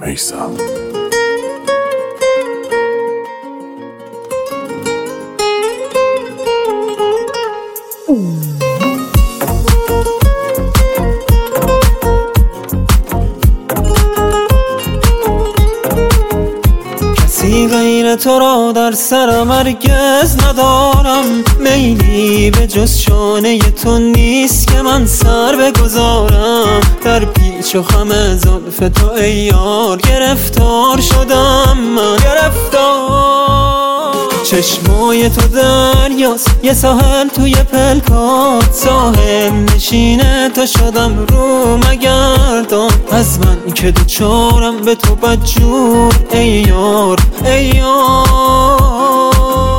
میثم. کسی غیر تو را در سرم هرگز ندارم، میلی به جز شانه تو نیست که من سر بگذارم. در پیچ و خم زلف تو ای یار گرفتار شدم من، چشمای تو دریاست یه ساحل توی پلکات، ساحل نشینه تو شدم رو مگردان. از من که دوچارم به تو بدجور ای یار ای یار.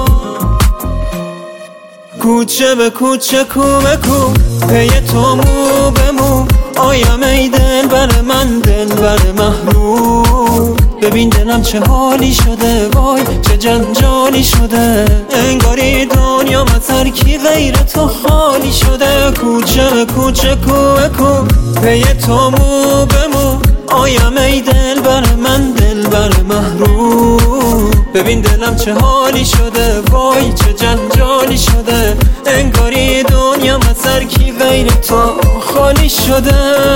کوچه به کوچه کو به کو پی تو مو به مو آیم ای دل بر من، دل بر محروم. ببین دلم چه حالی شده، وای چه جنجالی شده، انگاری دنیا ترکی غیر تو خالی شده. کوچه به کوچه کو به کو پی تو مو به مو آیم ای دل بر من، دل بر محروم. ببین دلم چه حالی شده، وای چه جنجالی شده، انگاری دنیا ترکی غیر تو خالی شده.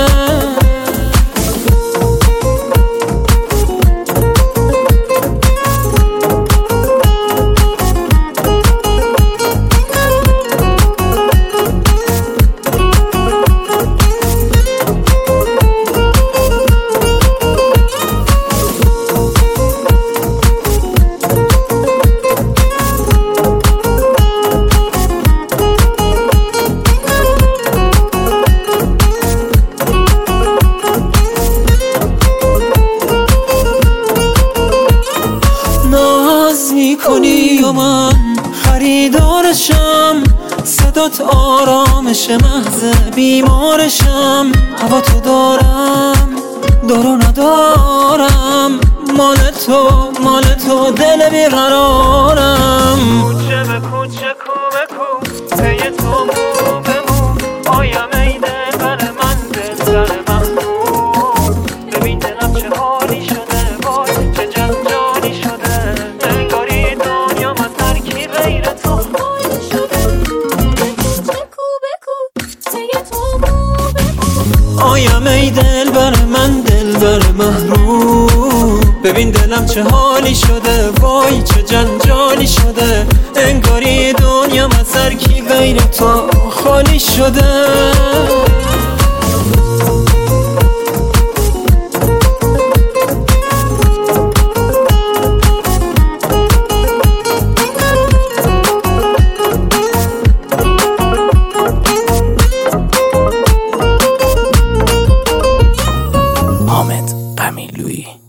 میکنی و من خریدارشم، صدات آرامش محض بیمارشم. هوا تو دارم دارو ندارم، مال تو دل بیقرارم. کوچه به کوچه کو به کو پی تو مو به مو آیم ای دل بر من، دل بر محروم. ببین دلم چه حالی شده، وای چه جنجالی شده، انگاری دنیا ترکی غیر تو خالی شده. کو به کو پی تو مو به مو آیم ای دل بر من، دل بر محروم. ببین دلم چه حالی شده، وای چه جنجالی شده، انگاری دنیا ترکی غیر تو خالی شده. حامد قمیلویی